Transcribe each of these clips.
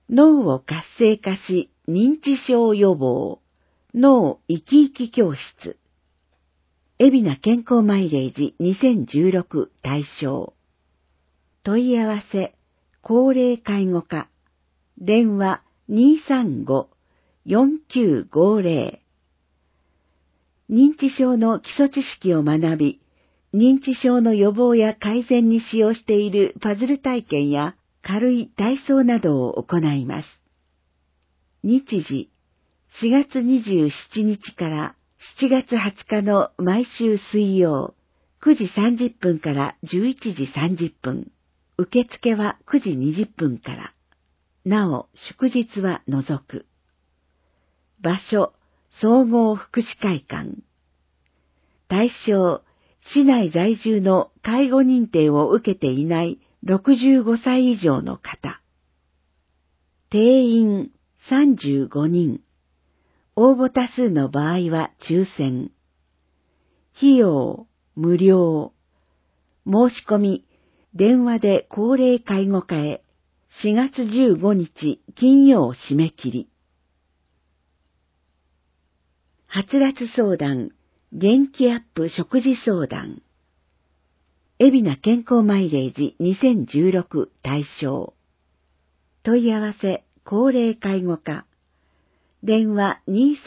脳を活性化し認知症予防、脳生き生き教室。海老名健康マイレージ2016対象。問い合わせ、高齢介護課。電話235-4950。認知症の基礎知識を学び、認知症の予防や改善に使用しているパズル体験や軽い体操などを行います。日時、4月27日から7月20日の毎週水曜、9時30分から11時30分。受付は9時20分から。なお、祝日は除く。場所、総合福祉会館。対象、市内在住の介護認定を受けていない65歳以上の方。定員35人。応募多数の場合は抽選。費用、無料。申し込み、電話で高齢介護課へ。4月15日金曜締め切り。はつらつ相談、元気アップ食事相談。海老名健康マイレージ2016対象。問い合わせ、高齢介護課。電話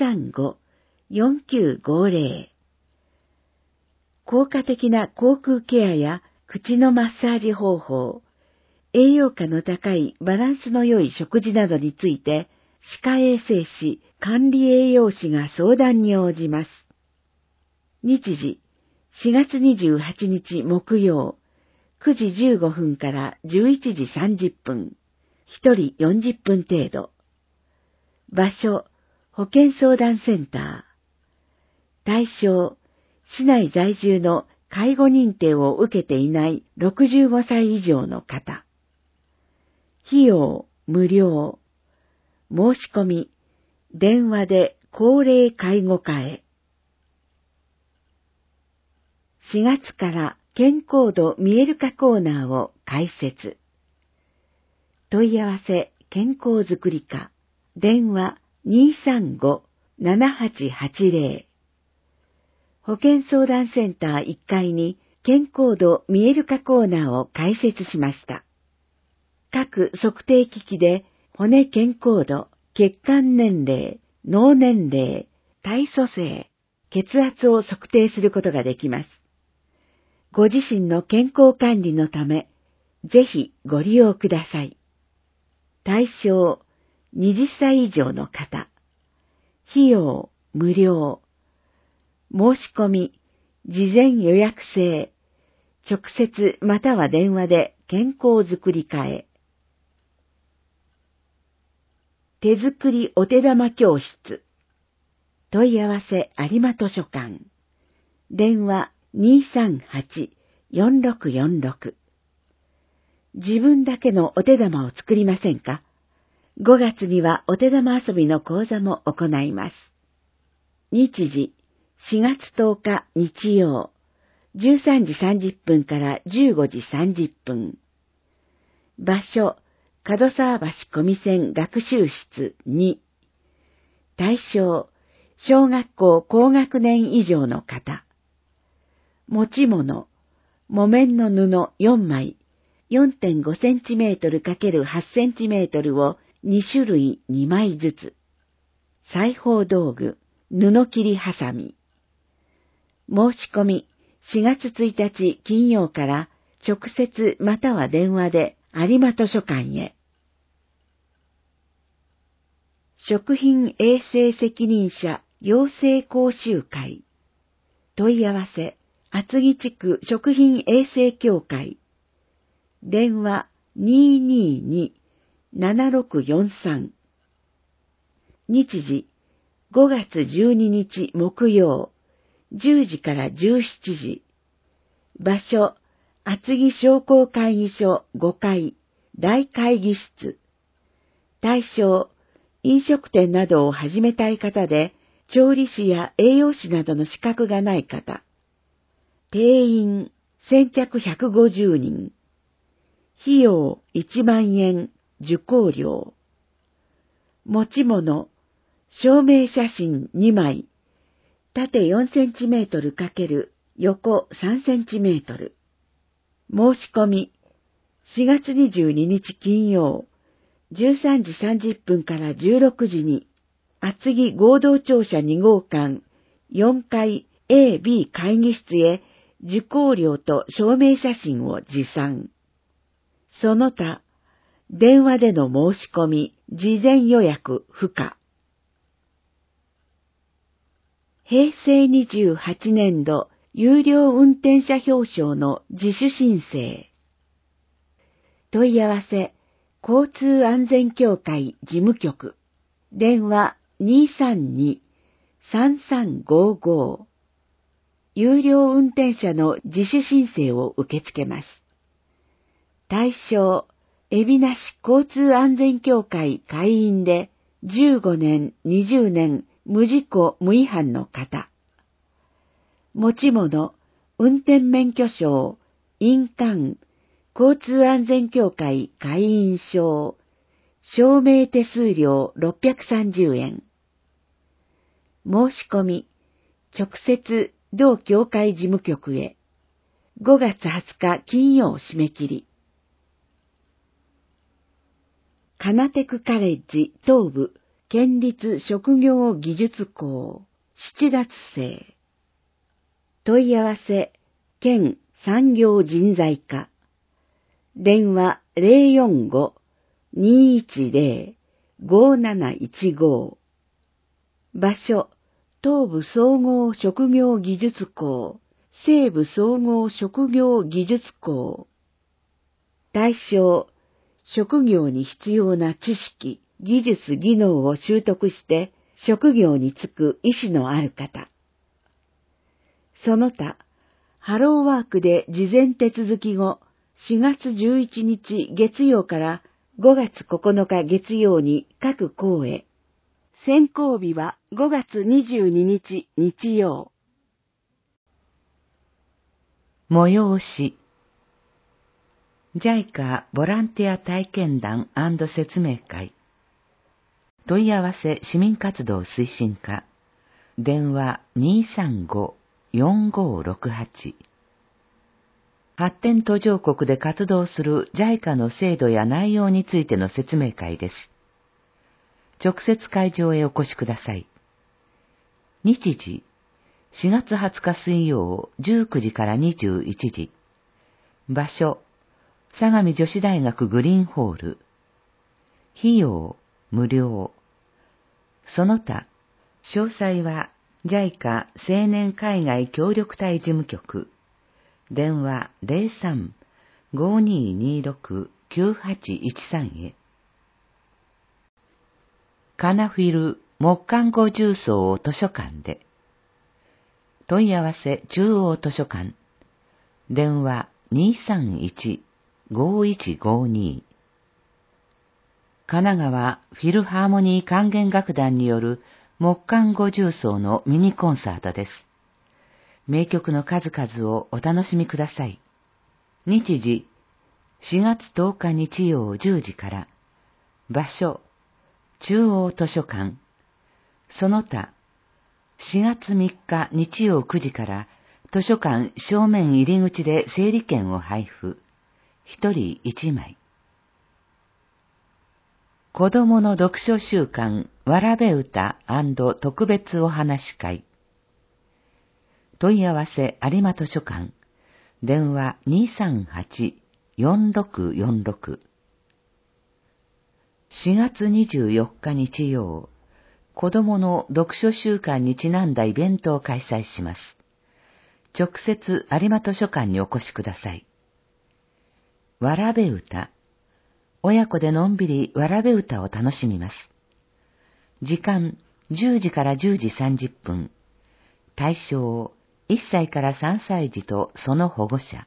235-4950。効果的な口腔ケアや口のマッサージ方法、栄養価の高いバランスの良い食事などについて、歯科衛生士、管理栄養士が相談に応じます。日時、4月28日木曜、9時15分から11時30分、1人40分程度。場所、保健相談センター。対象、市内在住の介護認定を受けていない65歳以上の方。費用、無料。申し込み、電話で高齢介護課へ。4月から健康度見える化コーナーを開設。問い合わせ、健康づくり課。電話235-7880。保健相談センター1階に健康度見える化コーナーを開設しました。各測定機器で骨健康度、血管年齢、脳年齢、体組成、血圧を測定することができます。ご自身の健康管理のため、ぜひご利用ください。対象、20歳以上の方。費用、無料。申し込み、事前予約制。直接または電話で健康づくり課へ。手作りお手玉教室。問い合わせ有馬図書館。電話238-4646。自分だけのお手玉を作りませんか？ 5 月にはお手玉遊びの講座も行います。日時、4月10日日曜、13時30分から15時30分。場所、門沢橋小見線学習室2。対象、小学校高学年以上の方。持ち物、木綿の布4枚、4.5 センチメートル ×8 センチメートルを2種類2枚ずつ。裁縫道具、布切りハサミ。申し込み、4月1日金曜から直接または電話で有馬図書館へ。食品衛生責任者養成講習会。問い合わせ、厚木地区食品衛生協会。電話222-7643。日時、5月12日木曜、10時から17時。場所、厚木商工会議所5階、大会議室。対象、飲食店などを始めたい方で、調理師や栄養士などの資格がない方。定員、先着150人。費用1万円、受講料。 持ち物、証明写真2枚、縦4センチメートル×横3センチメートル。申し込み、4月22日金曜、13時30分から16時に、厚木合同庁舎2号館4階 A、B 会議室へ受講料と証明写真を持参。その他、電話での申し込み、事前予約不可。平成28年度有料運転者表彰の自主申請。問い合わせ、交通安全協会事務局。電話232-3355。有料運転者の自主申請を受け付けます。対象、海老名市交通安全協会会員で15年、20年無事故無違反の方。持ち物、運転免許証、印鑑、交通安全協会会員証、証明手数料630円。申し込み、直接同協会事務局へ。5月20日金曜締め切り。カナテクカレッジ東部県立職業技術校7月生。問い合わせ、県産業人材課。電話045-210-5715。場所、東部総合職業技術校、西部総合職業技術校。対象、職業に必要な知識、技術、技能を習得して職業に就く意思のある方。その他、ハローワークで事前手続き後、4月11日月曜から5月9日月曜に各校へ。選考日は5月22日日曜。 催し。JICA ボランティア体験談&説明会。問い合わせ市民活動推進課。電話235-4568。発展途上国で活動する JICA の制度や内容についての説明会です。直接会場へお越しください。日時、4月20日水曜19時から21時。場所、相模女子大学グリーンホール。費用、無料。その他、詳細は JICA 青年海外協力隊事務局。電話03-5226-9813へ。カナフィル木管語重曹図書館で。問い合わせ中央図書館。電話231-5152。神奈川フィルハーモニー管弦楽団による木管語重曹のミニコンサートです。名曲の数々をお楽しみください。日時、4月10日日曜10時から。場所、中央図書館。その他、4月3日日曜9時から図書館正面入り口で整理券を配布。1人1枚。子供の読書週間わらべ歌&特別お話会。問い合わせ有馬図書館。電話238-4646。4月24日日曜、子供の読書週間にちなんだイベントを開催します。直接有馬図書館にお越しください。わらべ歌。親子でのんびりわらべ歌を楽しみます。時間10時から10時30分。対象1歳から3歳児とその保護者。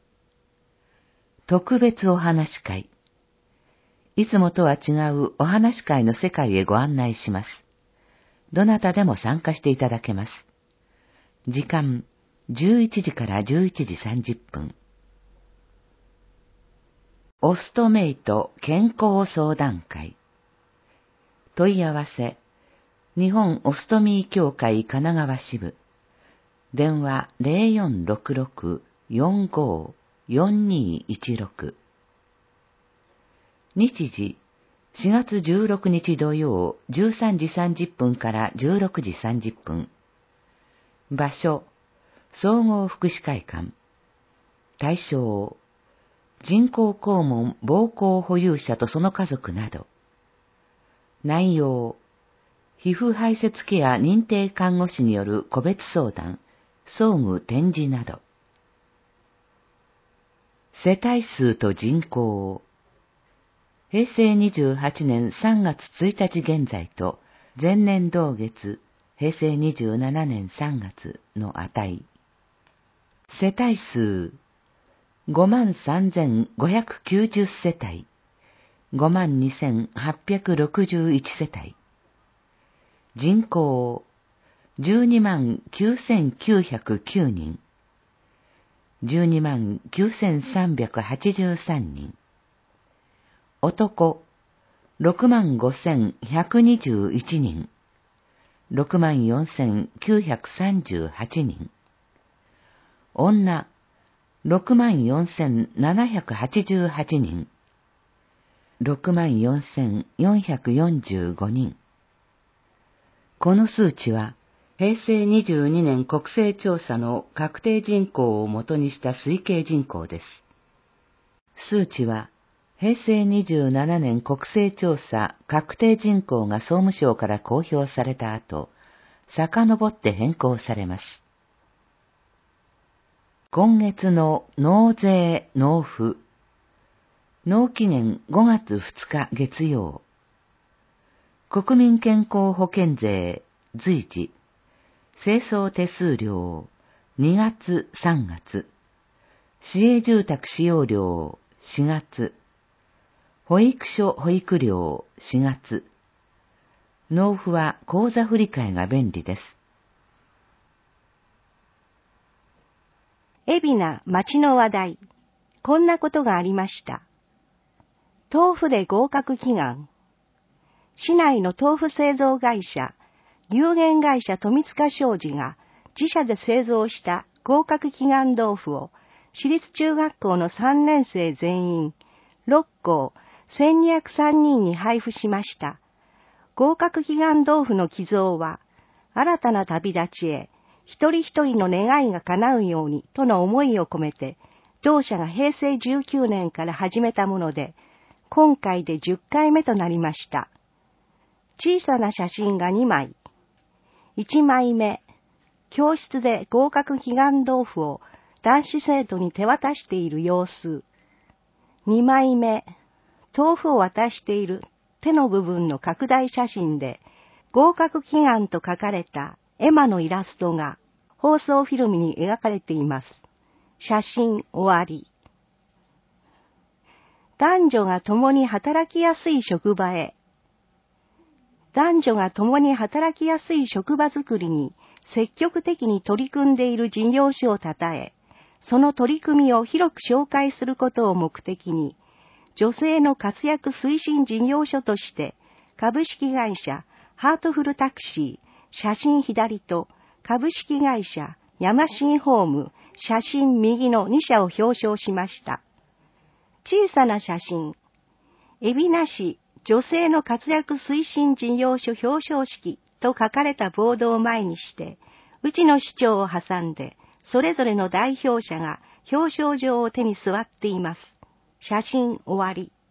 特別お話会。いつもとは違うお話会の世界へご案内します。どなたでも参加していただけます。時間11時から11時30分。オストメイト健康相談会。 問い合わせ、日本オストミー協会神奈川支部、電話 0466-45-4216。日時、4月16日土曜13時30分から16時30分。場所、総合福祉会館。対象、人工肛門膀胱保有者とその家族など。内容、皮膚排泄ケア認定看護師による個別相談、装具展示など。世帯数と人口。平成28年3月1日現在と前年同月平成27年3月の値。世帯数 53,590 世帯、52,861 世帯。人口 129,909 人、129,383 人。男 65,121 人、64,938 人。女 64,788 人、64,445 人。この数値は、平成22年国勢調査の確定人口をもとにした推計人口です。数値は、平成27年国勢調査確定人口が総務省から公表された後、遡って変更されます。今月の納税納付。納期限5月2日月曜。国民健康保険税随時。清掃手数料2月3月。市営住宅使用料4月。保育所保育料4月。納付は口座振替が便利です。 海老名町の話題。こんなことがありました。豆腐で合格祈願。市内の豆腐製造会社、有限会社富塚商事が自社で製造した合格祈願豆腐を私立中学校の3年生全員、6校1203人に配布しました。合格祈願豆腐の寄贈は、新たな旅立ちへ、一人一人の願いが叶うようにとの思いを込めて、同社が平成19年から始めたもので、今回で10回目となりました。小さな写真が2枚。1枚目、教室で合格祈願豆腐を男子生徒に手渡している様子。2枚目、豆腐を渡している手の部分の拡大写真で、合格祈願と書かれた絵馬のイラストが放送フィルムに描かれています。写真終わり。男女が共に働きやすい職場へ。男女が共に働きやすい職場づくりに積極的に取り組んでいる事業所をたたえ、その取り組みを広く紹介することを目的に、女性の活躍推進事業所として、株式会社ハートフルタクシー、写真左と株式会社ヤマシンホーム、写真右の2社を表彰しました。小さな写真。海老名市女性の活躍推進事業所表彰式と書かれたボードを前にして、うちの市長を挟んで、それぞれの代表者が表彰状を手に座っています。写真終わり。